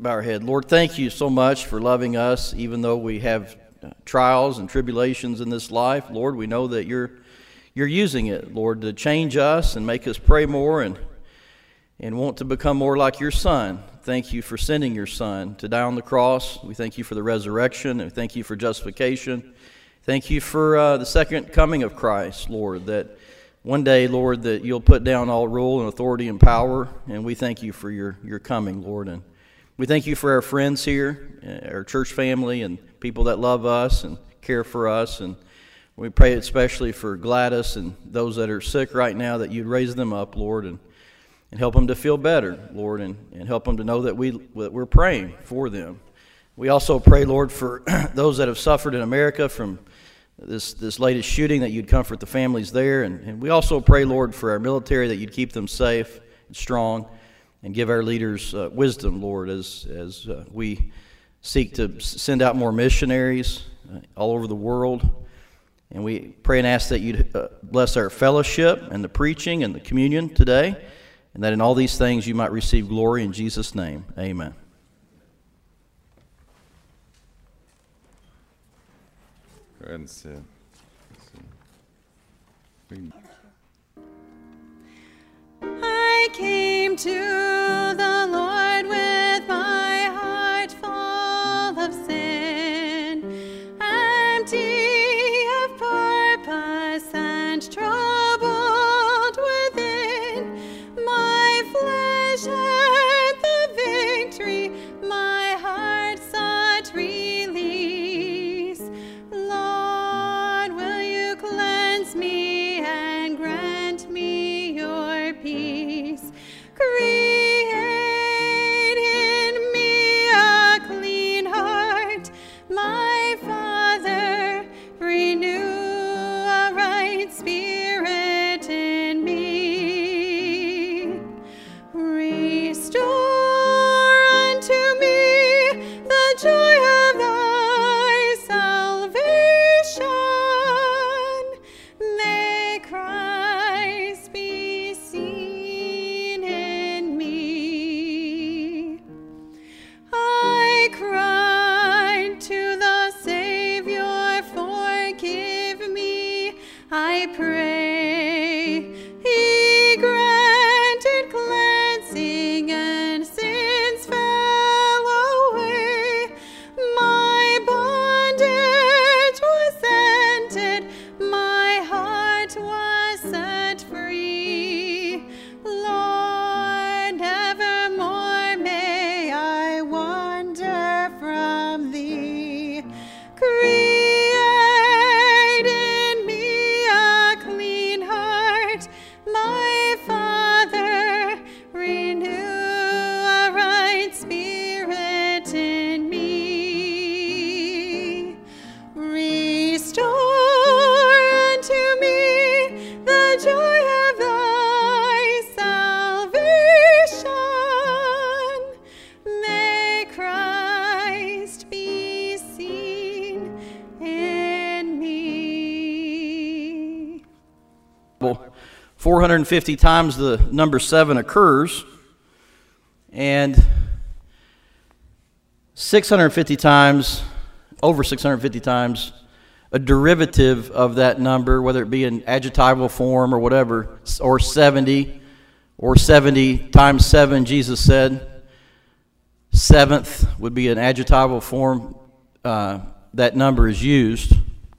bow our head. Lord, thank you so much for loving us, even though we have trials and tribulations in this life. Lord, we know that you're using it, Lord, to change us and make us pray more and want to become more like your Son. Thank you for sending your Son to die on the cross. We thank you for the resurrection, and thank you for justification. Thank you for the second coming of Christ, Lord, that one day, Lord, that you'll put down all rule and authority and power, and we thank you for your coming, Lord. And we thank you for our friends here, our church family, and people that love us and care for us. And we pray especially for Gladys and those that are sick right now, that you'd raise them up, Lord, and help them to feel better, Lord, and help them to know that we're praying for them. We also pray, Lord, for those that have suffered in America from this latest shooting, that you'd comfort the families there. And we also pray, Lord, for our military, that you'd keep them safe and strong and give our leaders wisdom, Lord, as we seek to send out more missionaries all over the world. And we pray and ask that you'd bless our fellowship and the preaching and the communion today, and that in all these things you might receive glory in Jesus' name. Amen. Go ahead and sit. I came to the Lord with my heart full of sin, empty of purpose and troubled within. My flesh had the victory, my heart sought release. Lord, will you cleanse me and grant me your peace? Create in me a clean heart, my Father, renew a right spirit in me. Restore unto me the joy of thy salvation. May Christ be seen in me. I cried to the Savior, forgive me, I pray. He granted cleansing and sins fell away. My bondage was ended, my heart was set free. Lord, evermore may I wander from thee. Create in me a clean heart, my Father, renew a right spirit in me. Restore unto me the joy of thy salvation. May Christ be seen in me. 450 times the number 7 occurs, and 650 times, over 650 times, a derivative of that number, whether it be in adjectival form or whatever, or 70 times 7, Jesus said. Seventh would be an adjectival form. That number is used.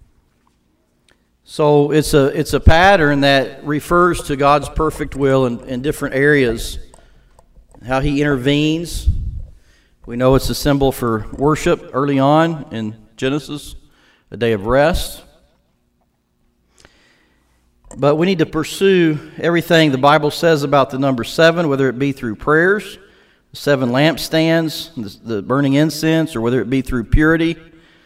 So it's a pattern that refers to God's perfect will in different areas, how he intervenes. We know it's a symbol for worship early on in Genesis, a day of rest. But we need to pursue everything the Bible says about the number 7, whether it be through prayers, the 7 lampstands, the burning incense, or whether it be through purity,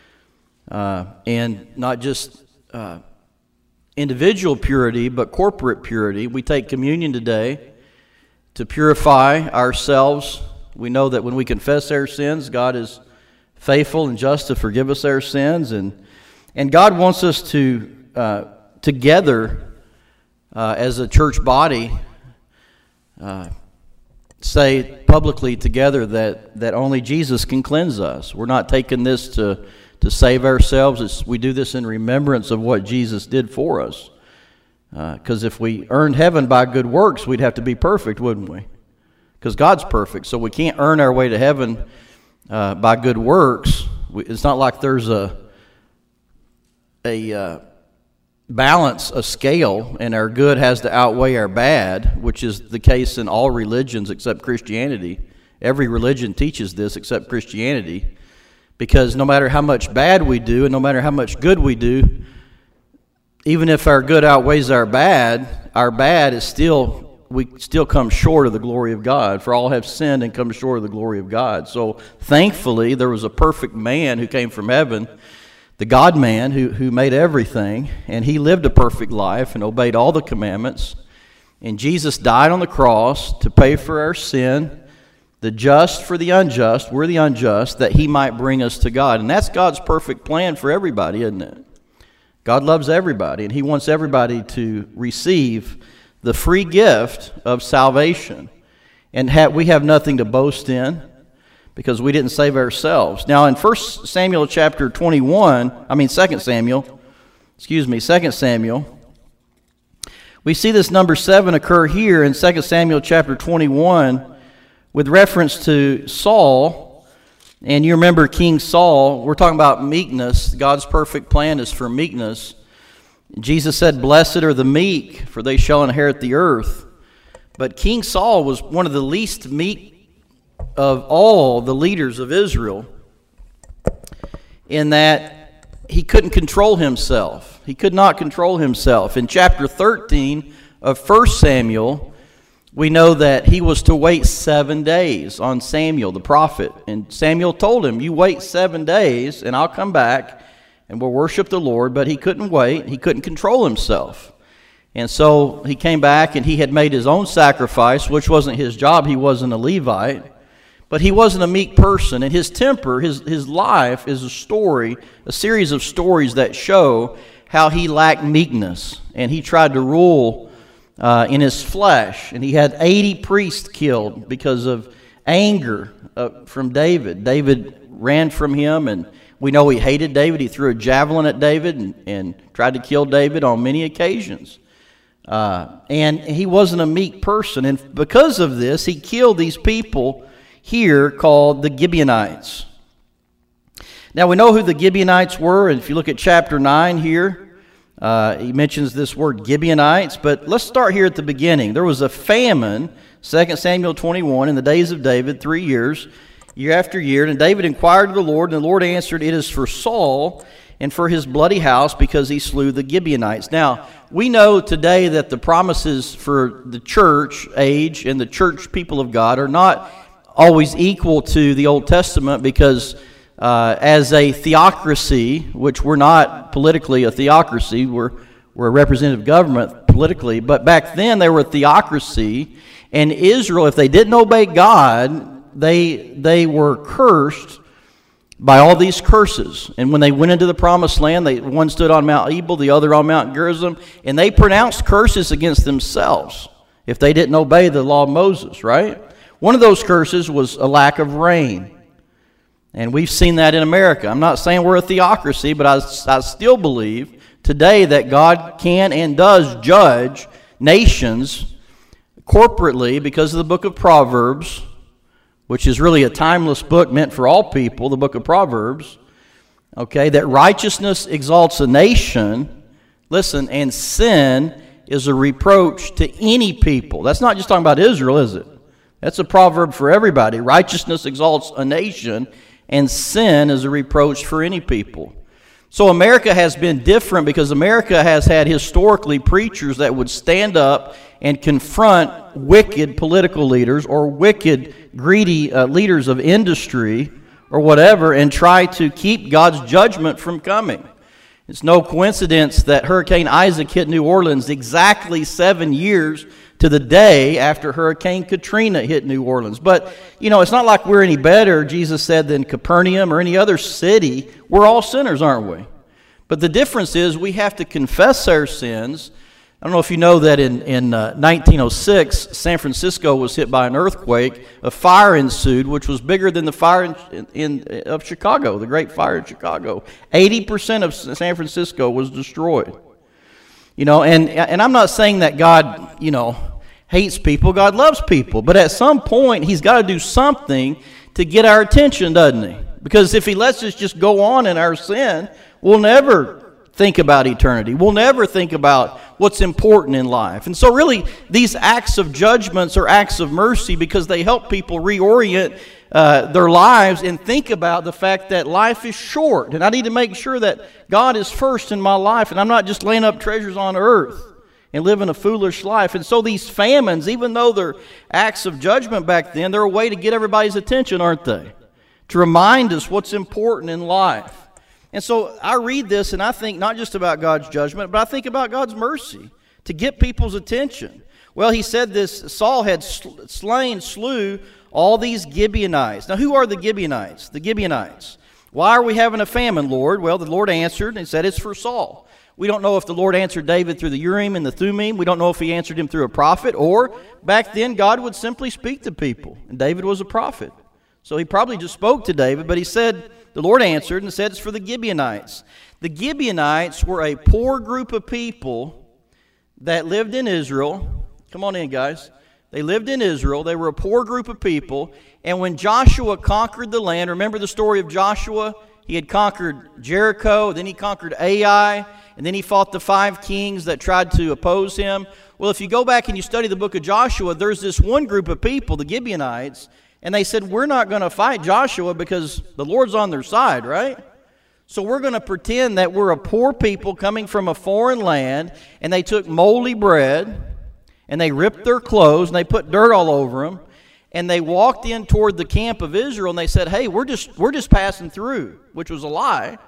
and not just individual purity, but corporate purity. We take communion today to purify ourselves. We know that when we confess our sins, God is faithful and just to forgive us our sins, and God wants us to together as a church body say publicly together that only Jesus can cleanse us. We're not taking this to save ourselves. We do this in remembrance of what Jesus did for us. Because if we earned heaven by good works, we'd have to be perfect, wouldn't we? Because God's perfect, so we can't earn our way to heaven by good works. It's not like there's a balance, a scale, and our good has to outweigh our bad, which is the case in all religions except Christianity. Every religion teaches this except Christianity, because no matter how much bad we do and no matter how much good we do, even if our good outweighs our bad is still, we still come short of the glory of God. For all have sinned and come short of the glory of God. So thankfully, there was a perfect man who came from heaven, the God-man who made everything, and he lived a perfect life and obeyed all the commandments. And Jesus died on the cross to pay for our sin, the just for the unjust, we're the unjust, that he might bring us to God. And that's God's perfect plan for everybody, isn't it? God loves everybody, and he wants everybody to receive the free gift of salvation. And we have nothing to boast in, because we didn't save ourselves. Now in 2 Samuel, we see this number 7 occur here in 2 Samuel chapter 21 with reference to Saul. And you remember King Saul, we're talking about meekness. God's perfect plan is for meekness. Jesus said, "Blessed are the meek, for they shall inherit the earth." But King Saul was one of the least meek of all the leaders of Israel, in that he couldn't control himself. He could not control himself. In chapter 13 of 1 Samuel, we know that he was to wait 7 days on Samuel, the prophet. And Samuel told him, "You wait 7 days, and I'll come back, and we'll worship the Lord." But he couldn't wait. He couldn't control himself. And so he came back, and he had made his own sacrifice, which wasn't his job. He wasn't a Levite. But he wasn't a meek person, and his temper, his life is a series of stories that show how he lacked meekness, and he tried to rule in his flesh, and he had 80 priests killed because of anger from David. David ran from him, and we know he hated David. He threw a javelin at David and tried to kill David on many occasions. And he wasn't a meek person, and because of this, he killed these people here called the Gibeonites. Now we know who the Gibeonites were, and if you look at chapter 9 here, he mentions this word Gibeonites, but let's start here at the beginning. There was a famine, 2 Samuel 21, in the days of David, 3 years, year after year, and David inquired of the Lord, and the Lord answered, "It is for Saul and for his bloody house, because he slew the Gibeonites." Now, we know today that the promises for the church age and the church people of God are not always equal to the Old Testament, because as a theocracy, which we're not politically a theocracy, we're a representative government politically, but back then they were a theocracy, and Israel, if they didn't obey God, they were cursed by all these curses. And when they went into the promised land, one stood on Mount Ebal, the other on Mount Gerizim, and they pronounced curses against themselves if they didn't obey the law of Moses, right? One of those curses was a lack of rain. And we've seen that in America. I'm not saying we're a theocracy, but I still believe today that God can and does judge nations corporately because of the book of Proverbs, which is really a timeless book meant for all people, the book of Proverbs. Okay, that righteousness exalts a nation, listen, and sin is a reproach to any people. That's not just talking about Israel, is it? That's a proverb for everybody. Righteousness exalts a nation, and sin is a reproach for any people. So America has been different because America has had historically preachers that would stand up and confront wicked political leaders or wicked, greedy leaders of industry or whatever, and try to keep God's judgment from coming. It's no coincidence that Hurricane Isaac hit New Orleans exactly 7 years to the day after Hurricane Katrina hit New Orleans. But, it's not like we're any better, Jesus said, than Capernaum or any other city. We're all sinners, aren't we? But the difference is we have to confess our sins, I don't know if you know that in 1906, San Francisco was hit by an earthquake. A fire ensued, which was bigger than the fire of Chicago, the Great Fire in Chicago. 80% of San Francisco was destroyed. And I'm not saying that God, hates people. God loves people. But at some point, He's got to do something to get our attention, doesn't He? Because if He lets us just go on in our sin, we'll never think about eternity. We'll never think about what's important in life. And so really, these acts of judgments are acts of mercy because they help people reorient their lives and think about the fact that life is short. And I need to make sure that God is first in my life and I'm not just laying up treasures on earth and living a foolish life. And so these famines, even though they're acts of judgment back then, they're a way to get everybody's attention, aren't they? To remind us what's important in life. And so I read this and I think not just about God's judgment, but I think about God's mercy to get people's attention. Well, he said this, Saul had slew all these Gibeonites. Now, who are the Gibeonites? The Gibeonites. Why are we having a famine, Lord? Well, the Lord answered and said it's for Saul. We don't know if the Lord answered David through the Urim and the Thummim. We don't know if He answered him through a prophet, or back then God would simply speak to people, and David was a prophet. So He probably just spoke to David, but He said, the Lord answered and said it's for the Gibeonites. The Gibeonites were a poor group of people that lived in Israel. Come on in, guys. They lived in Israel. They were a poor group of people. And when Joshua conquered the land, remember the story of Joshua? He had conquered Jericho, then he conquered Ai, and then he fought the 5 kings that tried to oppose him. Well, if you go back and you study the book of Joshua, there's this one group of people, the Gibeonites, and they said, we're not going to fight Joshua because the Lord's on their side, right? So we're going to pretend that we're a poor people coming from a foreign land, and they took moldy bread, and they ripped their clothes, and they put dirt all over them, and they walked in toward the camp of Israel, and they said, hey, we're just passing through, which was a lie.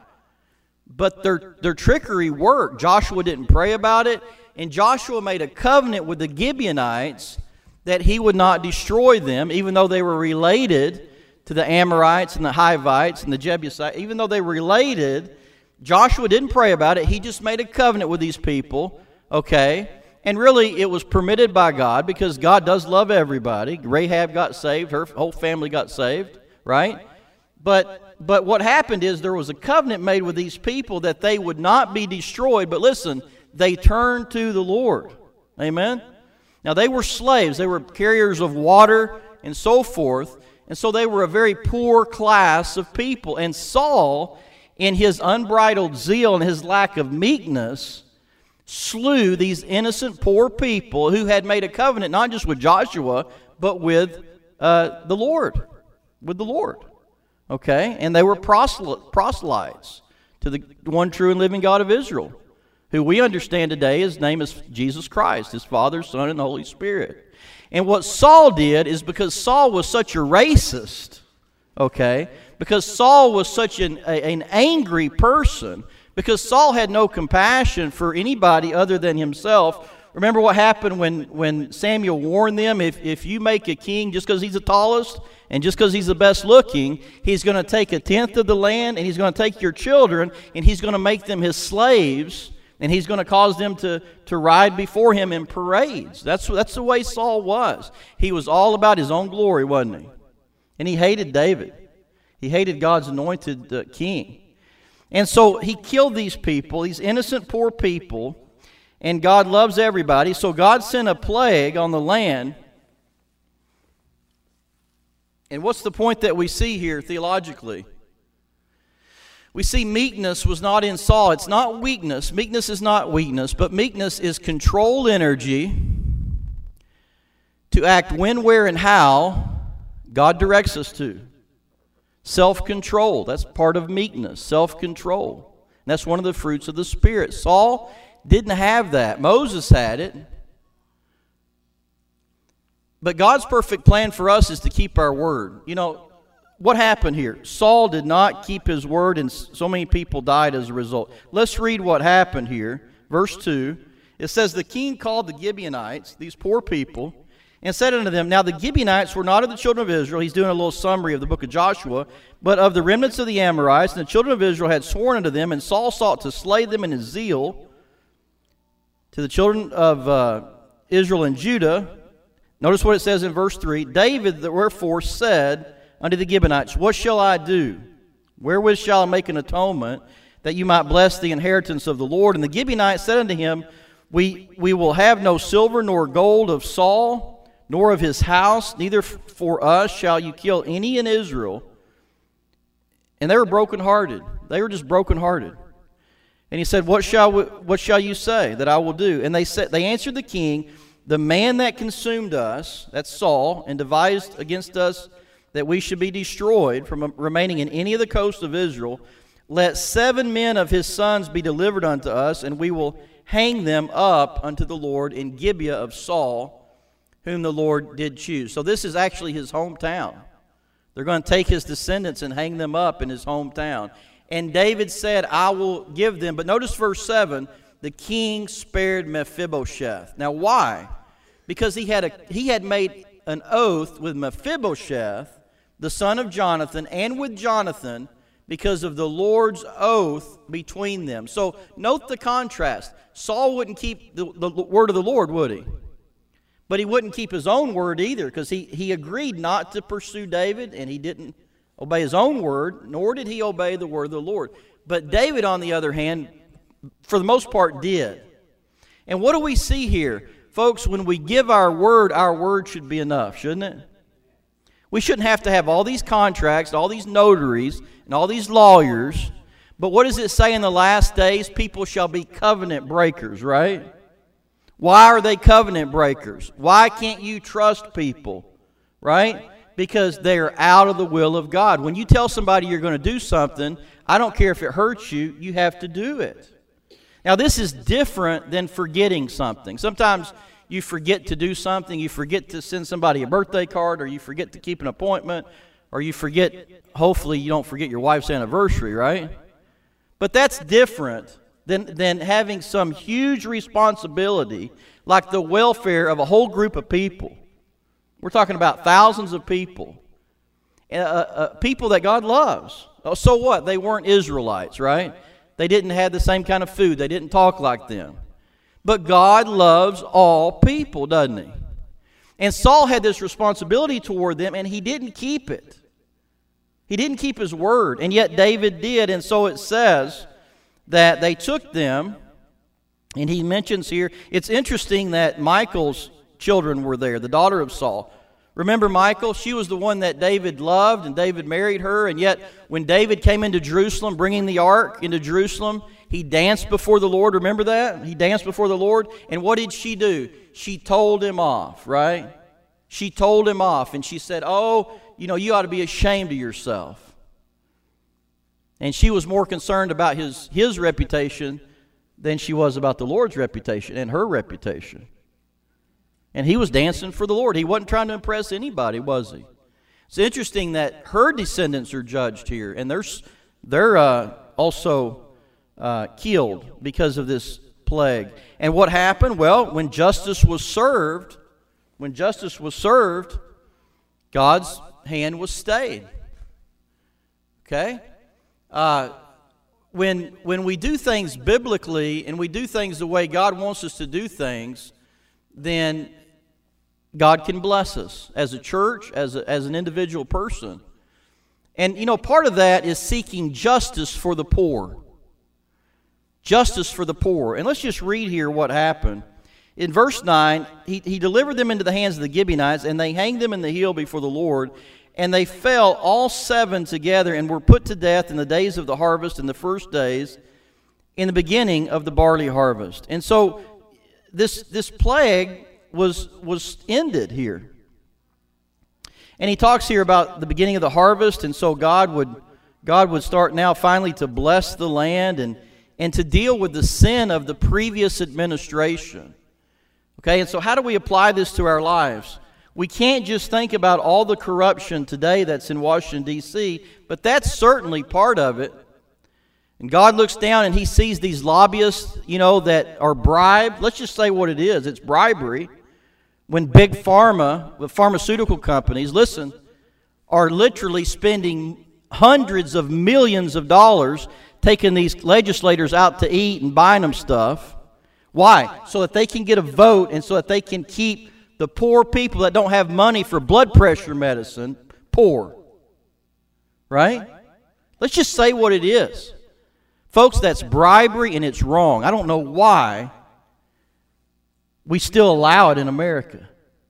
But their trickery worked. Joshua didn't pray about it, and Joshua made a covenant with the Gibeonites that he would not destroy them, even though they were related to the Amorites and the Hivites and the Jebusites. Even though they were related, Joshua didn't pray about it. He just made a covenant with these people, okay? And really, it was permitted by God because God does love everybody. Rahab got saved. Her whole family got saved, right? But what happened is there was a covenant made with these people that they would not be destroyed. But listen, they turned to the Lord. Amen? Now, they were slaves. They were carriers of water and so forth. And so they were a very poor class of people. And Saul, in his unbridled zeal and his lack of meekness, slew these innocent poor people who had made a covenant not just with Joshua, but with the Lord. With the Lord. Okay? And they were proselytes to the one true and living God of Israel, who we understand today, His name is Jesus Christ, His Father, Son, and the Holy Spirit. And what Saul did is because Saul was such a racist, okay, because Saul was such an angry person, because Saul had no compassion for anybody other than himself. Remember what happened when Samuel warned them, if you make a king just because he's the tallest and just because he's the best looking, he's going to take 1/10 of the land, and he's going to take your children, and he's going to make them his slaves, and he's going to cause them to ride before him in parades. That's the way Saul was. He was all about his own glory, wasn't he? And he hated David. He hated God's anointed king. And so he killed these people, these innocent poor people, and God loves everybody. So God sent a plague on the land. And what's the point that we see here theologically? We see meekness was not in Saul. It's not weakness. Meekness is not weakness, but meekness is controlled energy to act when, where, and how God directs us to. Self-control, that's part of meekness, self-control. And that's one of the fruits of the Spirit. Saul didn't have that. Moses had it. But God's perfect plan for us is to keep our word. You know, what happened here? Saul did not keep his word, and so many people died as a result. Let's read what happened here. Verse 2. It says, the king called the Gibeonites, these poor people, and said unto them, now the Gibeonites were not of the children of Israel. He's doing a little summary of the book of Joshua, but of the remnants of the Amorites, and the children of Israel had sworn unto them, and Saul sought to slay them in his zeal. to the children of Israel and Judah, notice what it says in verse 3. David wherefore said unto the Gibeonites, what shall I do? Wherewith shall I make an atonement, that you might bless the inheritance of the Lord? And the Gibeonites said unto him, We will have no silver nor gold of Saul, nor of his house, neither for us shall you kill any in Israel. And they were brokenhearted. They were just brokenhearted. And he said, what shall you say that I will do? And they answered the king, the man that consumed us, that's Saul, and devised against us that we should be destroyed from remaining in any of the coast of Israel, let 7 men of his sons be delivered unto us, and we will hang them up unto the Lord in Gibeah of Saul, whom the Lord did choose. So this is actually his hometown. They're going to take his descendants and hang them up in his hometown. And David said, I will give them. But notice verse 7, the king spared Mephibosheth. Now why? Because he had made an oath with Mephibosheth, the son of Jonathan, and with Jonathan, because of the Lord's oath between them. So note the contrast. Saul wouldn't keep the word of the Lord, would he? But he wouldn't keep his own word either, because he agreed not to pursue David, and he didn't obey his own word, nor did he obey the word of the Lord. But David, on the other hand, for the most part, did. And what do we see here? Folks, when we give our word should be enough, shouldn't it? We shouldn't have to have all these contracts, all these notaries, and all these lawyers. But what does it say in the last days? People shall be covenant breakers, right? Why are they covenant breakers? Why can't you trust people, right? Because they are out of the will of God. When you tell somebody you're going to do something, I don't care if it hurts you, you have to do it. Now, this is different than forgetting something. Sometimes you forget to do something, you forget to send somebody a birthday card, or you forget to keep an appointment, or you forget, hopefully you don't forget your wife's anniversary, right? But that's different than having some huge responsibility like the welfare of a whole group of people. We're talking about thousands of people. People that God loves. So what? They weren't Israelites, right? They didn't have the same kind of food. They didn't talk like them. But God loves all people, doesn't he? And Saul had this responsibility toward them, and he didn't keep it. He didn't keep his word, and yet David did. And so it says that they took them, and he mentions here, it's interesting that Michal's children were there, the daughter of Saul. Remember Michal? She was the one that David loved, and David married her, and yet when David came into Jerusalem, bringing the ark into Jerusalem, he danced before the Lord. Remember that? He danced before the Lord, and what did she do? She told him off, right? She told him off, and she said, oh, you ought to be ashamed of yourself. And she was more concerned about his reputation than she was about the Lord's reputation and her reputation. And he was dancing for the Lord. He wasn't trying to impress anybody, was he? It's interesting that her descendants are judged here, and they're also killed because of this plague. And what happened? Well, when justice was served, God's hand was stayed. Okay? When we do things biblically and we do things the way God wants us to do things, then God can bless us as a church, as an individual person. And, part of that is seeking justice for the poor. Justice for the poor. And let's just read here what happened. In verse 9, he delivered them into the hands of the Gibeonites, and they hanged them in the hill before the Lord. And they fell all 7 together and were put to death in the days of the harvest, in the first days, in the beginning of the barley harvest. And so this plague was ended here. And he talks here about the beginning of the harvest, and so God would start now finally to bless the land and to deal with the sin of the previous administration. Okay, and so how do we apply this to our lives? We can't just think about all the corruption today that's in Washington, D.C., but that's certainly part of it. And God looks down and he sees these lobbyists, that are bribed. Let's just say what it is. It's bribery. When big pharma, the pharmaceutical companies, listen, are literally spending hundreds of millions of dollars taking these legislators out to eat and buying them stuff. Why? So that they can get a vote and so that they can keep the poor people that don't have money for blood pressure medicine poor. Right? Let's just say what it is. Folks, that's bribery and it's wrong. I don't know why we still allow it in America.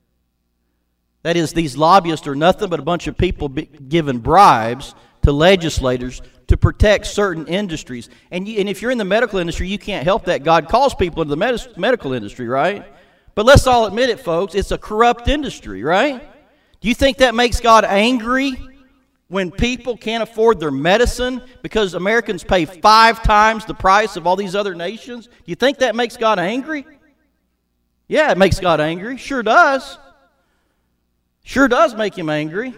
That is, these lobbyists are nothing but a bunch of people giving bribes to legislators to protect certain industries. And if you're in the medical industry, you can't help that. God calls people into the medical industry, right? But let's all admit it, folks. It's a corrupt industry, right? Do you think that makes God angry when people can't afford their medicine because Americans pay 5 times the price of all these other nations? Do you think that makes God angry? Yeah, it makes God angry. Sure does. Sure does make him angry.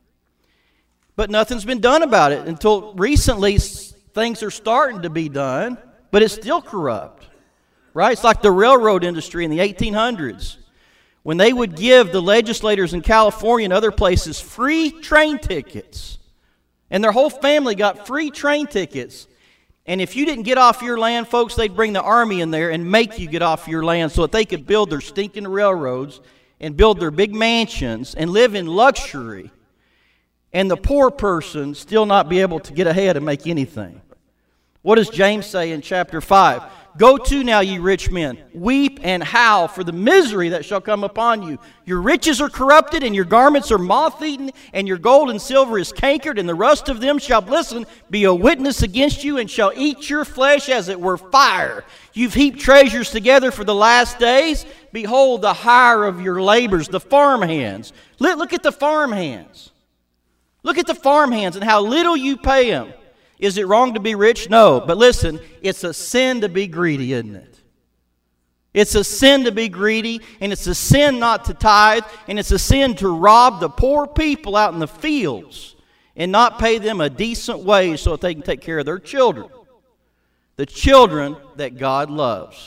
But nothing's been done about it until recently. Things are starting to be done, but it's still corrupt. Right? It's like the railroad industry in the 1800s. When they would give the legislators in California and other places free train tickets. And their whole family got free train tickets. And if you didn't get off your land, folks, they'd bring the army in there and make you get off your land so that they could build their stinking railroads and build their big mansions and live in luxury. And the poor person still not be able to get ahead and make anything. What does James say in chapter 5? Go to now, ye rich men, weep and howl for the misery that shall come upon you. Your riches are corrupted, and your garments are moth-eaten, and your gold and silver is cankered, and the rust of them shall be a witness against you, and shall eat your flesh as it were fire. You've heaped treasures together for the last days. Behold, the hire of your labors, the farmhands. Look at the farmhands. Look at the farmhands and how little you pay them. Is it wrong to be rich? No. But listen, it's a sin to be greedy, isn't it? It's a sin to be greedy, and it's a sin not to tithe, and it's a sin to rob the poor people out in the fields and not pay them a decent wage so that they can take care of their children. The children that God loves.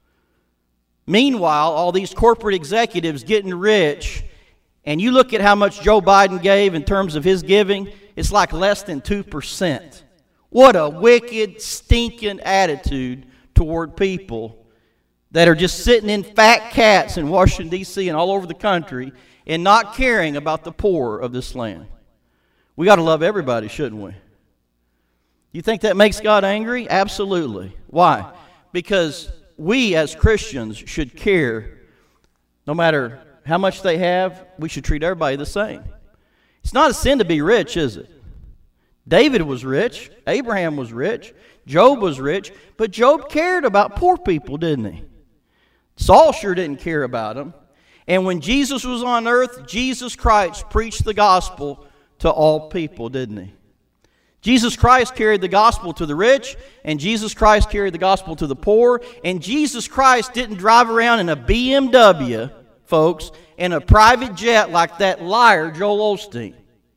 Meanwhile, all these corporate executives getting rich, and you look at how much Joe Biden gave in terms of his giving, it's like less than 2%. What a wicked, stinking attitude toward people that are just sitting in fat cats in Washington, D.C. and all over the country and not caring about the poor of this land. We got to love everybody, shouldn't we? You think that makes God angry? Absolutely. Why? Because we as Christians should care. No matter how much they have, we should treat everybody the same. It's not a sin to be rich, is it? David was rich. Abraham was rich. Job was rich. But Job cared about poor people, didn't he? Saul sure didn't care about them. And when Jesus was on earth, Jesus Christ preached the gospel to all people, didn't he? Jesus Christ carried the gospel to the rich, and Jesus Christ carried the gospel to the poor, and Jesus Christ didn't drive around in a BMW, folks, in a private jet like that liar Joel Osteen.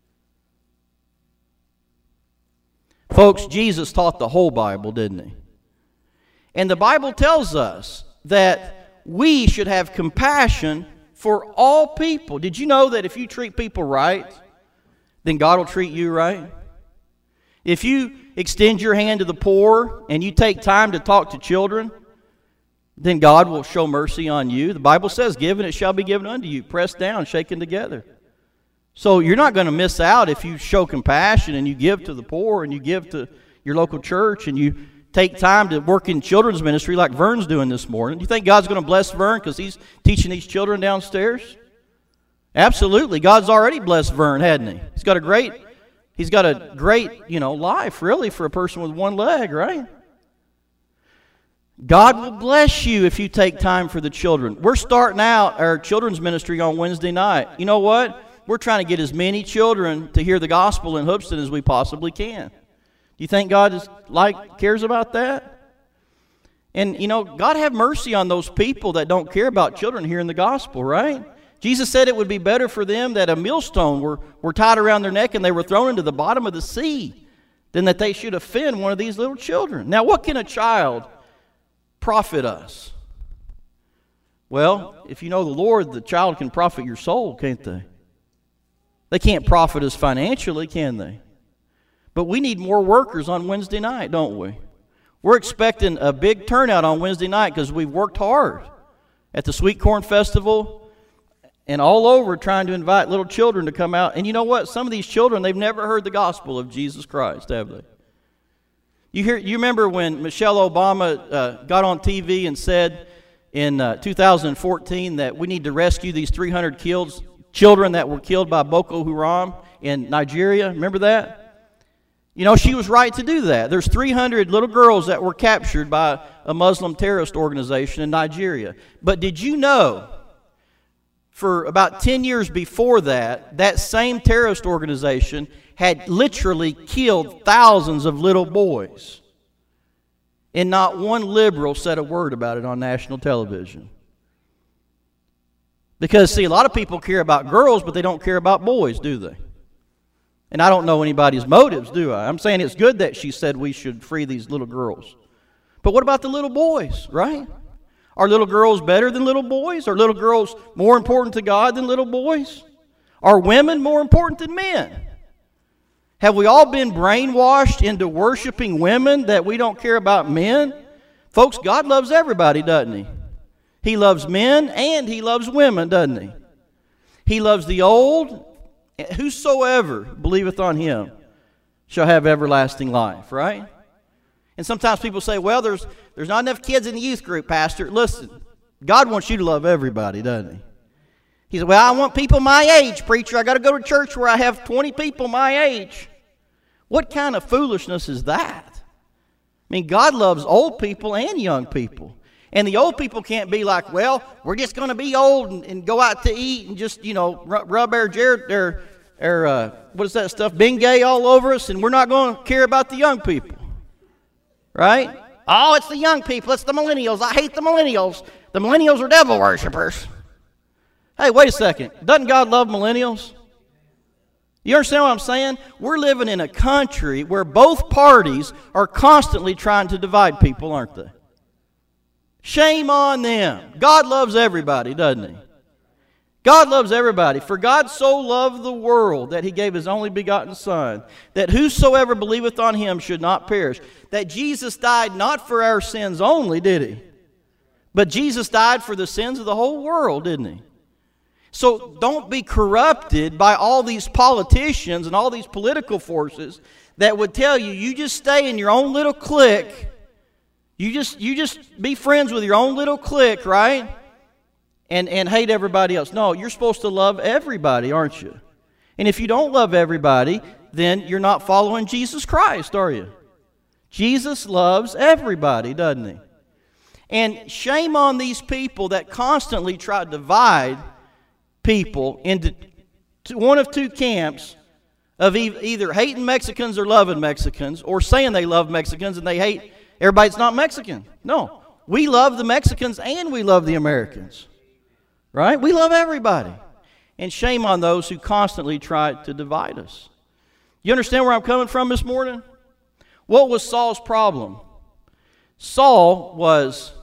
Folks, Jesus taught the whole Bible, didn't he? And the Bible tells us that we should have compassion for all people. Did you know that if you treat people right, then God will treat you right? If you extend your hand to the poor and you take time to talk to children, then God will show mercy on you. The Bible says, "Given it shall be given unto you, pressed down, shaken together." So you're not going to miss out if you show compassion and you give to the poor and you give to your local church and you take time to work in children's ministry like Vern's doing this morning. Do you think God's going to bless Vern because he's teaching these children downstairs? Absolutely. God's already blessed Vern, hadn't he? He's got a great, life, really, for a person with one leg, right? God will bless you if you take time for the children. We're starting out our children's ministry on Wednesday night. You know what? We're trying to get as many children to hear the gospel in Hoopeston as we possibly can. Do you think God cares about that? And, God have mercy on those people that don't care about children hearing the gospel, right? Jesus said it would be better for them that a millstone were tied around their neck and they were thrown into the bottom of the sea than that they should offend one of these little children. Now, what can a child profit us? Well, if you know the Lord, the child can profit your soul, can't they? They can't profit us financially, can they? But we need more workers on Wednesday night, don't we? We're expecting a big turnout on Wednesday night because we've worked hard at the Sweet Corn Festival and all over trying to invite little children to come out. And you know what? Some of these children, they've never heard the gospel of Jesus Christ, have they? You remember when Michelle Obama got on TV and said in 2014 that we need to rescue these 300 children that were killed by Boko Haram in Nigeria? Remember that? You know, she was right to do that. There's 300 little girls that were captured by a Muslim terrorist organization in Nigeria. But did you know, for about 10 years before that, that same terrorist organization had literally killed thousands of little boys? And not one liberal said a word about it on national television. Because, see, a lot of people care about girls, but they don't care about boys, do they? And I don't know anybody's motives, do I? I'm saying it's good that she said we should free these little girls. But what about the little boys, right? Are little girls better than little boys? Are little girls more important to God than little boys? Are women more important than men? Have we all been brainwashed into worshiping women that we don't care about men? Folks, God loves everybody, doesn't He? He loves men and He loves women, doesn't He? He loves the old. Whosoever believeth on Him shall have everlasting life, right? And sometimes people say, well, there's not enough kids in the youth group, Pastor. Listen, God wants you to love everybody, doesn't He? He said, well, I want people my age, preacher. I got to go to church where I have 20 people my age. What kind of foolishness is that? I mean, God loves old people and young people. And the old people can't be like, well, we're just going to be old and go out to eat and just, you know, rub their what is that stuff, Bengay all over us, and we're not going to care about the young people. Right? Oh, it's the young people. It's the millennials. I hate the millennials. The millennials are devil worshipers. Hey, wait a second. Doesn't God love millennials? You understand what I'm saying? We're living in a country where both parties are constantly trying to divide people, aren't they? Shame on them. God loves everybody, doesn't He? God loves everybody. For God so loved the world that He gave His only begotten Son, that whosoever believeth on Him should not perish. That Jesus died not for our sins only, did He? But Jesus died for the sins of the whole world, didn't He? So don't be corrupted by all these politicians and all these political forces that would tell you, you just stay in your own little clique. You just be friends with your own little clique, right? And hate everybody else. No, you're supposed to love everybody, aren't you? And if you don't love everybody, then you're not following Jesus Christ, are you? Jesus loves everybody, doesn't He? And shame on these people that constantly try to divide people into one of two camps of either hating Mexicans or loving Mexicans, or saying they love Mexicans and they hate everybody that's not Mexican. No, we love the Mexicans and we love the Americans. Right? We love everybody. And shame on those who constantly try to divide us. You understand where I'm coming from this morning? What was Saul's problem? Saul was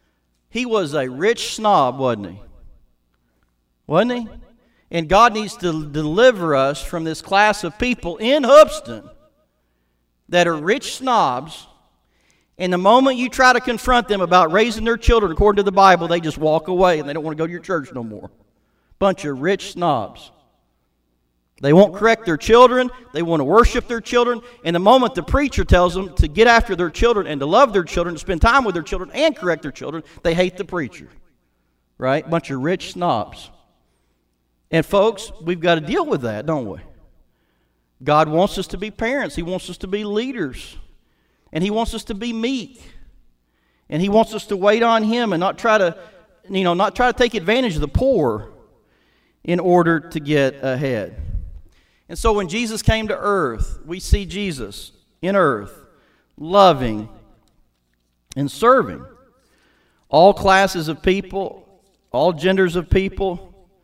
a rich snob, wasn't he? Wasn't he? And God needs to deliver us from this class of people in Hoopeston that are rich snobs. And the moment you try to confront them about raising their children according to the Bible, they just walk away and they don't want to go to your church no more. Bunch of rich snobs. They won't correct their children. They want to worship their children. And the moment the preacher tells them to get after their children and to love their children, to spend time with their children and correct their children, they hate the preacher. Right? Bunch of rich snobs. And folks, we've got to deal with that, don't we? God wants us to be parents. He wants us to be leaders. And He wants us to be meek. And He wants us to wait on Him and not try to take advantage of the poor in order to get ahead. And so when Jesus came to earth, we see Jesus in earth, loving and serving all classes of people, all genders of people,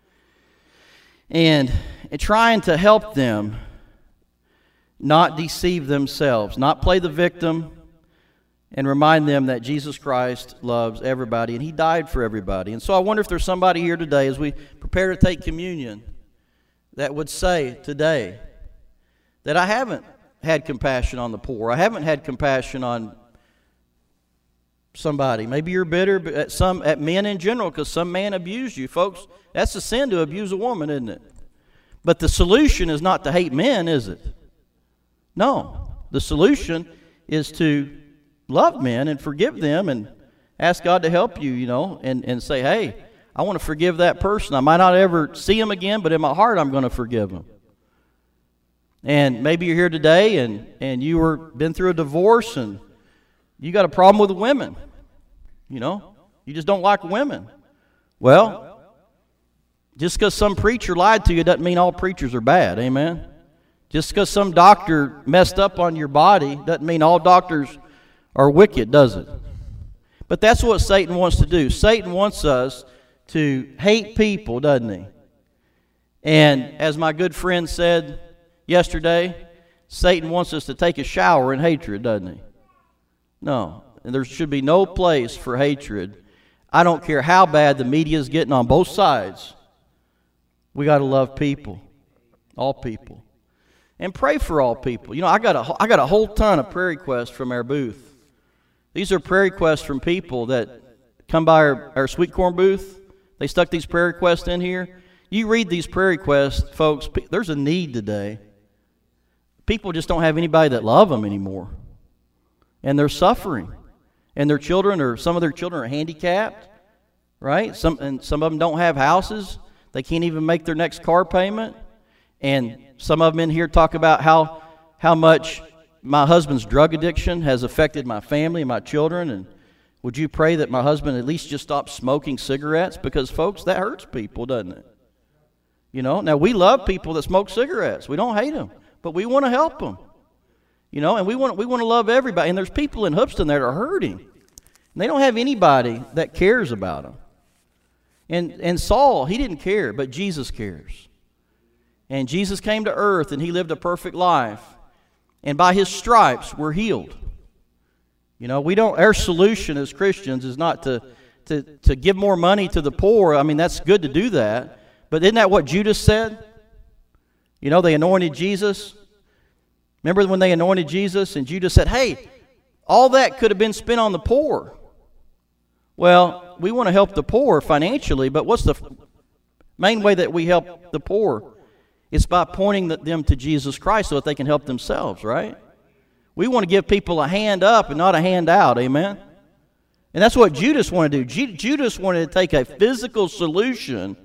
and trying to help them not deceive themselves, not play the victim, and remind them that Jesus Christ loves everybody, and He died for everybody. And so I wonder if there's somebody here today, as we prepare to take communion, that would say today that I haven't had compassion on the poor. I haven't had compassion on somebody. Maybe you're bitter at men in general because some man abused you. Folks, that's a sin to abuse a woman, isn't it? But the solution is not to hate men, is it? No. The solution is to love men and forgive them and ask God to help you, and say, hey, I want to forgive that person. I might not ever see him again, but in my heart I'm going to forgive him. And maybe you're here today and you been through a divorce and you got a problem with women. You just don't like women. Well, just because some preacher lied to you doesn't mean all preachers are bad. Amen? Just because some doctor messed up on your body doesn't mean all doctors are wicked, does it? But that's what Satan wants to do. Satan wants us to hate people, doesn't he? And as my good friend said yesterday, Satan wants us to take a shower in hatred, doesn't he? No. And there should be no place for hatred. I don't care how bad the media is getting on both sides. We got to love people, all people, and pray for all people. I got a whole ton of prayer requests from our booth. These are prayer requests from people that come by our sweet corn booth. They stuck these prayer requests in here. You read these prayer requests, folks, there's a need today. People just don't have anybody that love them anymore. And they're suffering. And some of their children are handicapped, right? Some of them don't have houses. They can't even make their next car payment. And some of them in here talk about how much my husband's drug addiction has affected my family and my children. And would you pray that my husband at least just stop smoking cigarettes? Because, folks, that hurts people, doesn't it? Now we love people that smoke cigarettes. We don't hate them, but we want to help them. And we want to love everybody. And there's people in Hoopeston that are hurting. And they don't have anybody that cares about them. And Saul, he didn't care, but Jesus cares. And Jesus came to earth and he lived a perfect life. And by his stripes we're healed. Our solution as Christians is not to give more money to the poor. I mean, that's good to do that. But isn't that what Judas said? They anointed Jesus. Remember when they anointed Jesus and Judas said, hey, all that could have been spent on the poor. Well, we want to help the poor financially, but what's the main way that we help the poor? It's by pointing them to Jesus Christ so that they can help themselves, right? We want to give people a hand up and not a hand out, amen? And that's what Judas wanted to do. Judas wanted to take a physical solution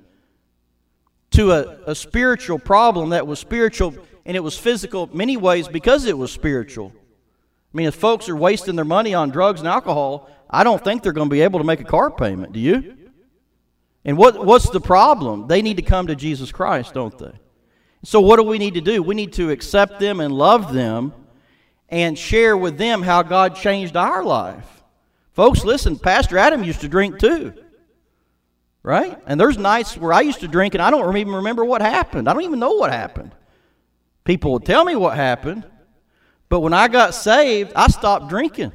to a spiritual problem that was spiritual, and it was physical in many ways because it was spiritual. I mean, if folks are wasting their money on drugs and alcohol, I don't think they're going to be able to make a car payment, do you? And what's the problem? They need to come to Jesus Christ, don't they? So what do we need to do? We need to accept them and love them and share with them how God changed our life. Folks, listen, Pastor Adam used to drink too. Right? And there's nights where I used to drink and I don't even remember what happened. I don't even know what happened. People would tell me what happened. But when I got saved, I stopped drinking.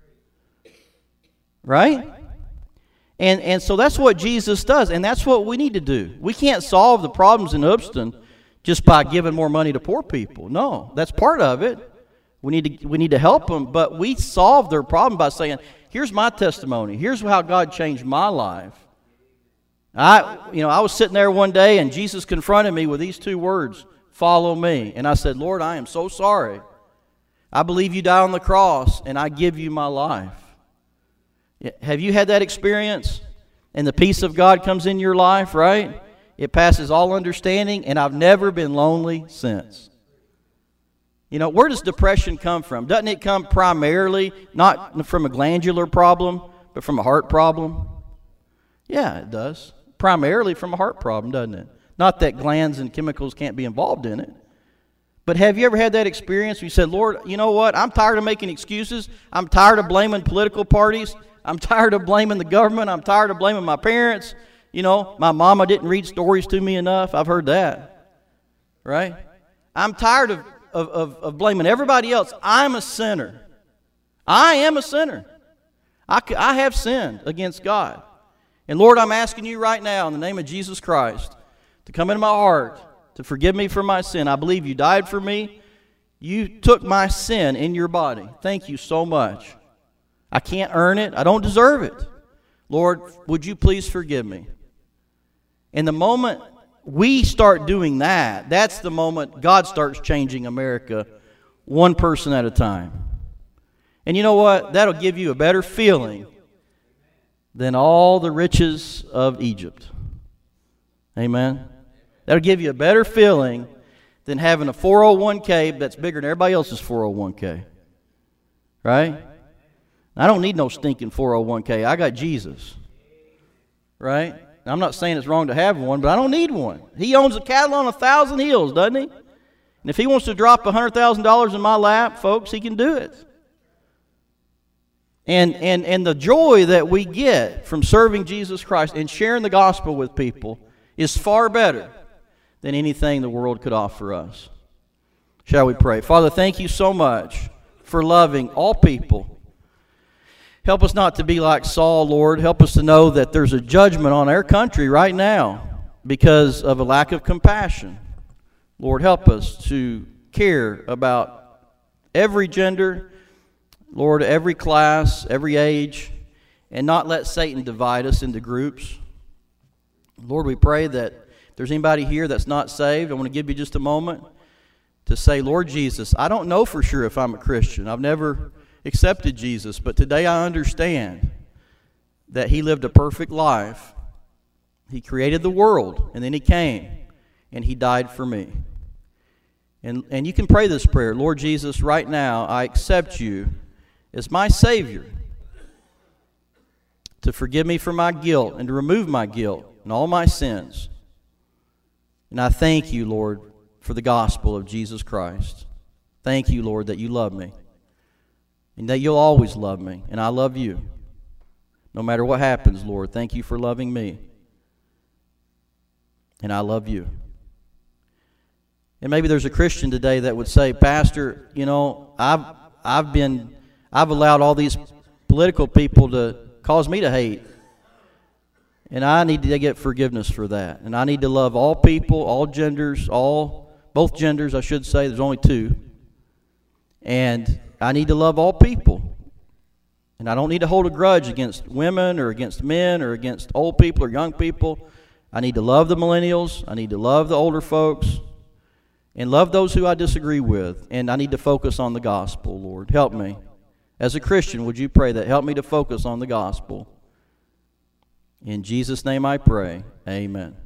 Right? And so that's what Jesus does. And that's what we need to do. We can't solve the problems in Hoopeston just by giving more money to poor people. No, that's part of it. We need to help them. But we solve their problem by saying, here's my testimony. Here's how God changed my life. I was sitting there one day and Jesus confronted me with these two words, follow me. And I said, Lord, I am so sorry. I believe you died on the cross and I give you my life. Have you had that experience? And the peace of God comes in your life, right? It passes all understanding, and I've never been lonely since. Where does depression come from? Doesn't it come primarily not from a glandular problem, but from a heart problem? Yeah, it does. Primarily from a heart problem, doesn't it? Not that glands and chemicals can't be involved in it. But have you ever had that experience where you said, Lord, you know what? I'm tired of making excuses. I'm tired of blaming political parties. I'm tired of blaming the government. I'm tired of blaming my parents. My mama didn't read stories to me enough. I've heard that. Right? I'm tired of blaming everybody else. I'm a sinner. I am a sinner. I have sinned against God. And Lord, I'm asking you right now in the name of Jesus Christ to come into my heart, to forgive me for my sin. I believe you died for me. You took my sin in your body. Thank you so much. I can't earn it. I don't deserve it. Lord, would you please forgive me? And the moment we start doing that, that's the moment God starts changing America one person at a time. And you know what? That'll give you a better feeling than all the riches of Egypt. Amen? That'll give you a better feeling than having a 401k that's bigger than everybody else's 401k. Right? I don't need no stinking 401k. I got Jesus. Right? Now, I'm not saying it's wrong to have one, but I don't need one. He owns the cattle on 1,000 hills, doesn't he? And if he wants to drop $100,000 in my lap, folks, he can do it. And the joy that we get from serving Jesus Christ and sharing the gospel with people is far better than anything the world could offer us. Shall we pray? Father, thank you so much for loving all people. Help us not to be like Saul, Lord. Help us to know that there's a judgment on our country right now because of a lack of compassion. Lord, help us to care about every gender, Lord, every class, every age, and not let Satan divide us into groups. Lord, we pray that if there's anybody here that's not saved, I want to give you just a moment to say, Lord Jesus, I don't know for sure if I'm a Christian. I've never accepted Jesus, but today I understand that he lived a perfect life. He created the world, and then he came, and he died for me. And you can pray this prayer, Lord Jesus, right now I accept you as my Savior to forgive me for my guilt and to remove my guilt and all my sins. And I thank you, Lord, for the gospel of Jesus Christ. Thank you, Lord, that you love me and that you'll always love me, and I love you. No matter what happens, Lord, thank you for loving me, and I love you. And maybe there's a Christian today that would say, Pastor, you know, I've allowed all these political people to cause me to hate. And I need to get forgiveness for that. And I need to love all people, all genders, both genders, I should say. There's only two. And I need to love all people. And I don't need to hold a grudge against women or against men or against old people or young people. I need to love the millennials. I need to love the older folks. And love those who I disagree with. And I need to focus on the gospel, Lord. Help me. As a Christian, would you pray that? Help me to focus on the gospel. In Jesus' name I pray. Amen.